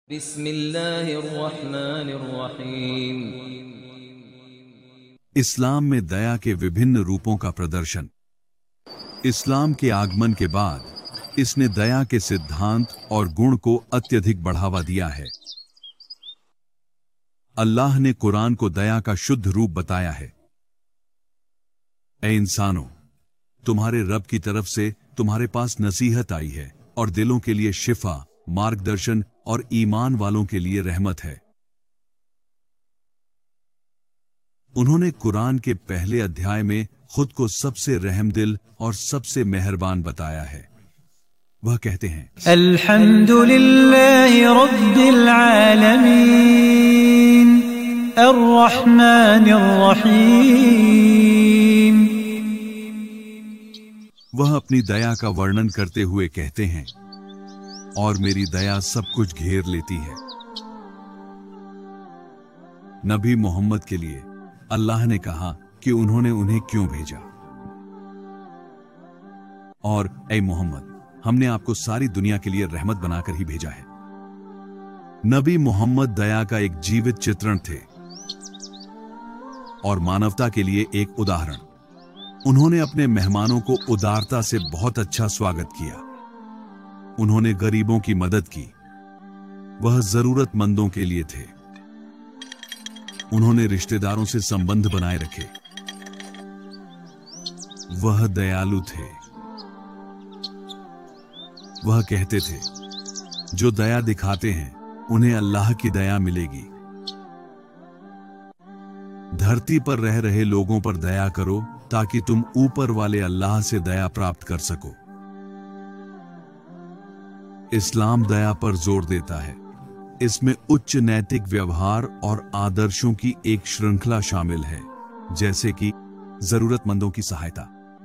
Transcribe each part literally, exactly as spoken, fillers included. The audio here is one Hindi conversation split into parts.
बिस्मिल्लाहिर्रहमानिर्रहीम। इस्लाम में दया के विभिन्न रूपों का प्रदर्शन। इस्लाम के आगमन के बाद इसने दया के सिद्धांत और गुण को अत्यधिक बढ़ावा दिया है। अल्लाह ने कुरान को दया का शुद्ध रूप बताया है। ऐ इंसानों, तुम्हारे रब की तरफ से तुम्हारे पास नसीहत आई है और दिलों के लिए शिफा, मार्गदर्शन और ईमान वालों के लिए रहमत है। उन्होंने कुरान के पहले अध्याय में खुद को सबसे रहमदिल और सबसे मेहरबान बताया है। वह कहते हैं, अल्हम्दुलिल्लाहि रब्बिल आलमीन अर्रहमानिर रहीम। वह अपनी दया का वर्णन करते हुए कहते हैं, और मेरी दया सब कुछ घेर लेती है। नबी मोहम्मद के लिए अल्लाह ने कहा कि उन्होंने उन्हें क्यों भेजा। और ऐ मोहम्मद, हमने आपको सारी दुनिया के लिए रहमत बनाकर ही भेजा है। नबी मोहम्मद दया का एक जीवित चित्रण थे और मानवता के लिए एक उदाहरण। उन्होंने अपने मेहमानों को उदारता से बहुत अच्छा स्वागत किया। उन्होंने गरीबों की मदद की। वह जरूरतमंदों के लिए थे। उन्होंने रिश्तेदारों से संबंध बनाए रखे। वह दयालु थे। वह कहते थे, जो दया दिखाते हैं उन्हें अल्लाह की दया मिलेगी। धरती पर रह रहे लोगों पर दया करो ताकि तुम ऊपर वाले अल्लाह से दया प्राप्त कर सको। इस्लाम दया पर जोर देता है। इसमें उच्च नैतिक व्यवहार और आदर्शों की एक श्रृंखला शामिल है, जैसे कि जरूरतमंदों की सहायता,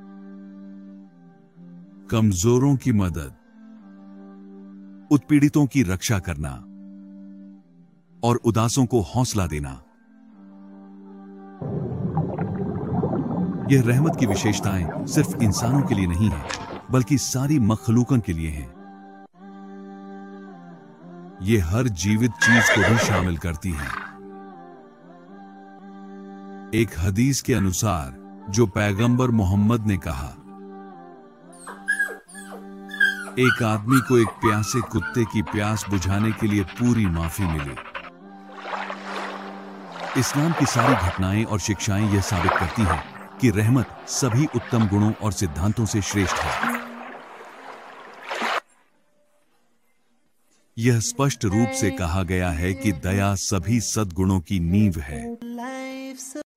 कमजोरों की मदद, उत्पीड़ितों की रक्षा करना और उदासों को हौसला देना। यह रहमत की विशेषताएं सिर्फ इंसानों के लिए नहीं है, बल्कि सारी मखलूकन के लिए हैं। ये हर जीवित चीज को भी शामिल करती हैं। एक हदीस के अनुसार, जो पैगंबर मोहम्मद ने कहा, एक आदमी को एक प्यासे कुत्ते की प्यास बुझाने के लिए पूरी माफी मिली। इस्लाम की सारी घटनाएं और शिक्षाएं यह साबित करती हैं कि रहमत सभी उत्तम गुणों और सिद्धांतों से श्रेष्ठ है। यह स्पष्ट रूप से कहा गया है कि दया सभी सद्गुणों की नींव है।